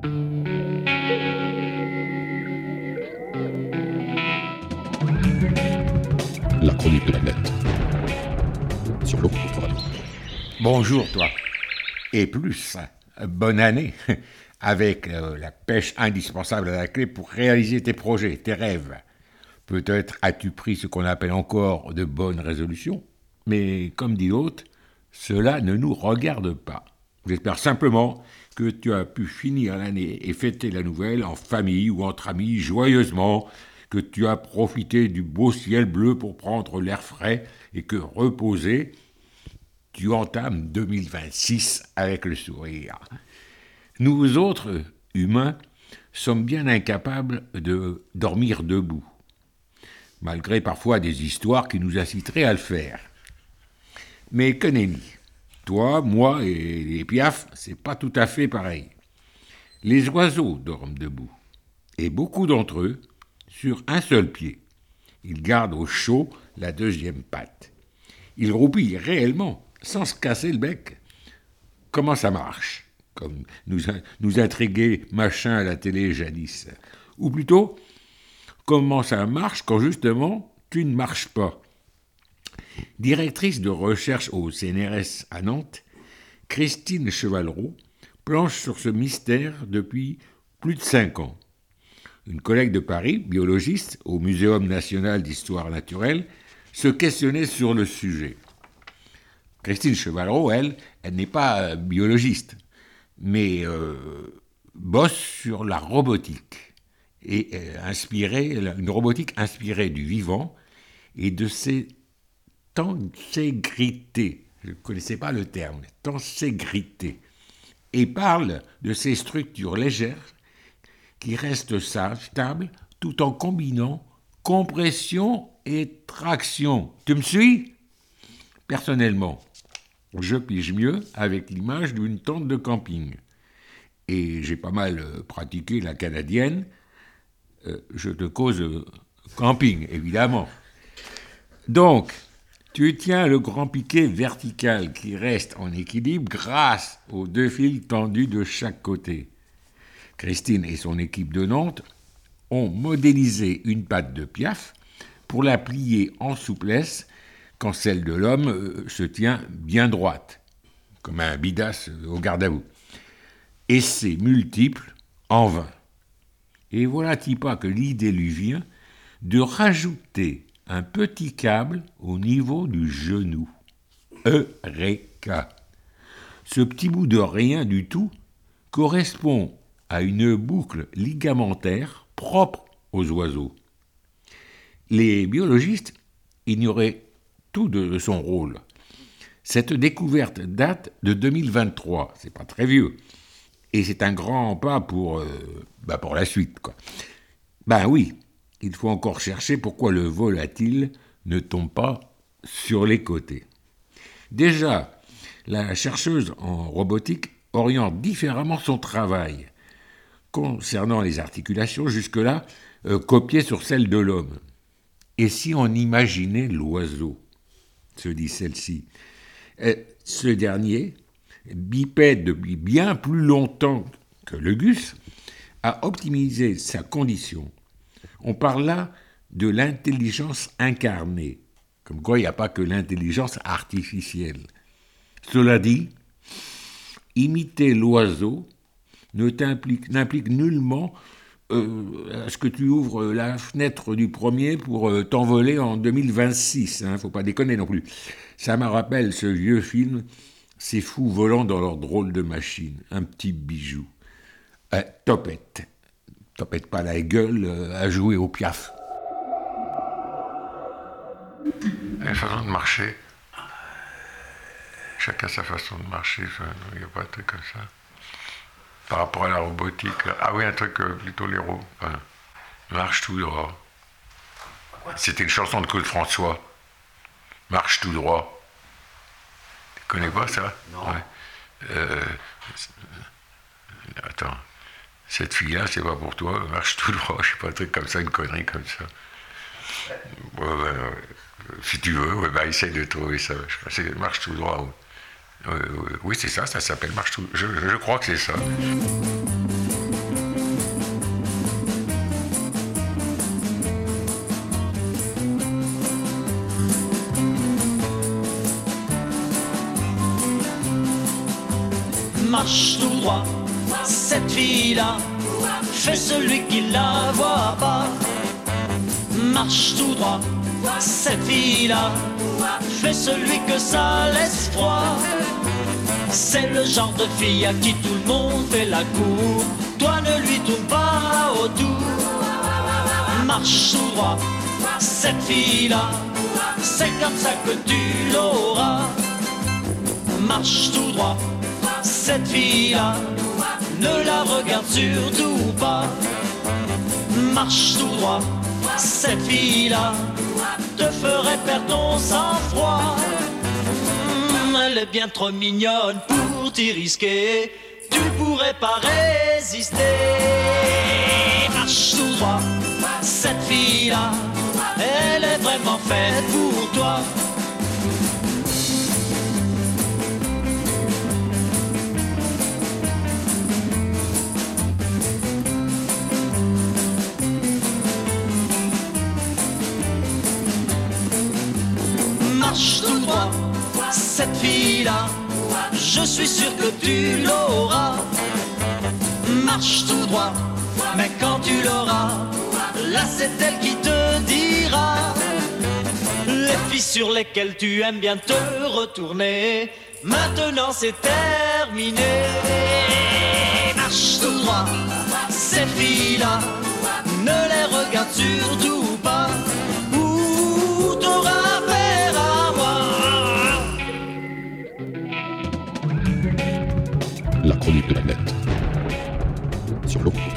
La chronique de la nette. Sur l'eau, Radio. Bonjour toi, et plus, bonne année, avec la pêche indispensable à la clé pour réaliser tes projets, tes rêves. Peut-être as-tu pris ce qu'on appelle encore de bonnes résolutions, mais comme dit l'autre, cela ne nous regarde pas. J'espère simplement que tu as pu finir l'année et fêter la nouvelle en famille ou entre amis joyeusement, que tu as profité du beau ciel bleu pour prendre l'air frais et que reposé, tu entames 2026 avec le sourire. Nous autres, humains, sommes bien incapables de dormir debout, malgré parfois des histoires qui nous inciteraient à le faire. Mais que nenni, toi, moi et les piafs, c'est pas tout à fait pareil. Les oiseaux dorment debout, et beaucoup d'entre eux sur un seul pied. Ils gardent au chaud la deuxième patte. Ils roupillent réellement, sans se casser le bec. Comment ça marche ? Comme nous intriguait machin à la télé jadis. Ou plutôt, comment ça marche quand justement tu ne marches pas ? Directrice de recherche au CNRS à Nantes, Christine Chevalleroux planche sur ce mystère depuis plus de 5 ans. Une collègue de Paris, biologiste au Muséum national d'histoire naturelle, se questionnait sur le sujet. Christine Chevalleroux, elle n'est pas biologiste, mais bosse sur la robotique, et une robotique inspirée du vivant et de ses tenségrités. Je ne connaissais pas le terme, tenségrités, et parle de ces structures légères qui restent stables tout en combinant compression et traction. Tu me suis ? Personnellement, je pige mieux avec l'image d'une tente de camping. Et j'ai pas mal pratiqué la canadienne. Je te cause camping, évidemment. Donc, tu tiens le grand piquet vertical qui reste en équilibre grâce aux 2 fils tendus de chaque côté. Christine et son équipe de Nantes ont modélisé une patte de piaf pour la plier en souplesse quand celle de l'homme se tient bien droite, comme un bidasse au garde à vous. Essais multiples en vain. Et voilà-t-il pas que l'idée lui vient de rajouter un petit câble au niveau du genou. Eureka ! Ce petit bout de rien du tout correspond à une boucle ligamentaire propre aux oiseaux. Les biologistes ignoraient tout de son rôle. Cette découverte date de 2023, c'est pas très vieux, et c'est un grand pas pour la suite, quoi. Ben oui, il faut encore chercher pourquoi le volatile ne tombe pas sur les côtés. Déjà, la chercheuse en robotique oriente différemment son travail concernant les articulations, jusque-là, copiées sur celles de l'homme. Et si on imaginait l'oiseau, se dit celle-ci, ce dernier, bipède depuis bien plus longtemps que le gus, a optimisé sa condition. On parle là de l'intelligence incarnée, comme quoi il n'y a pas que l'intelligence artificielle. Cela dit, imiter l'oiseau n'implique nullement à ce que tu ouvres la fenêtre du premier pour t'envoler en 2026. Faut pas déconner non plus. Ça me rappelle ce vieux film, ces fous volant dans leur drôle de machine. Un petit bijou. Topette. Topette pas la gueule à jouer au piaf. La façon de marcher. Chacun sa façon de marcher. Il n'y a pas de truc comme ça. Par rapport à la robotique, là. Ah oui, un truc plutôt l'héros. Marche tout droit. C'était une chanson de Claude François. Marche tout droit. Tu connais pas ça ? Non. Ouais. Attends. Cette fille-là, c'est pas pour toi. Marche tout droit. Je sais pas, un truc comme ça, une connerie comme ça. Si tu veux, essaye de trouver ça. C'est marche tout droit. Oui, c'est ça s'appelle marche tout. Je crois que c'est ça. marche tout droit. Cette fille-là fait celui qui la voit pas. Marche tout droit. Cette fille-là fait celui que ça laisse froid. C'est le genre de fille à qui tout le monde fait la cour. Toi ne lui tourne pas autour. Marche tout droit. Cette fille-là, c'est comme ça que tu l'auras. Marche tout droit. Cette fille-là, ne la regarde surtout pas. Marche tout droit. Cette fille-là te ferait perdre ton sang-froid. Elle est bien trop mignonne pour t'y risquer. Tu pourrais pas résister. Marche tout droit. Cette fille-là, elle est vraiment faite pour toi. Marche tout droit, cette fille-là, je suis sûr que tu l'auras. Marche tout droit, mais quand tu l'auras, là c'est elle qui te dira. Les filles sur lesquelles tu aimes bien te retourner, maintenant c'est terminé. Marche tout droit, ces filles-là, ne les regarde surtout pas. Ou t'auras affaire à moi. La chronique de la nette. Sur l'eau.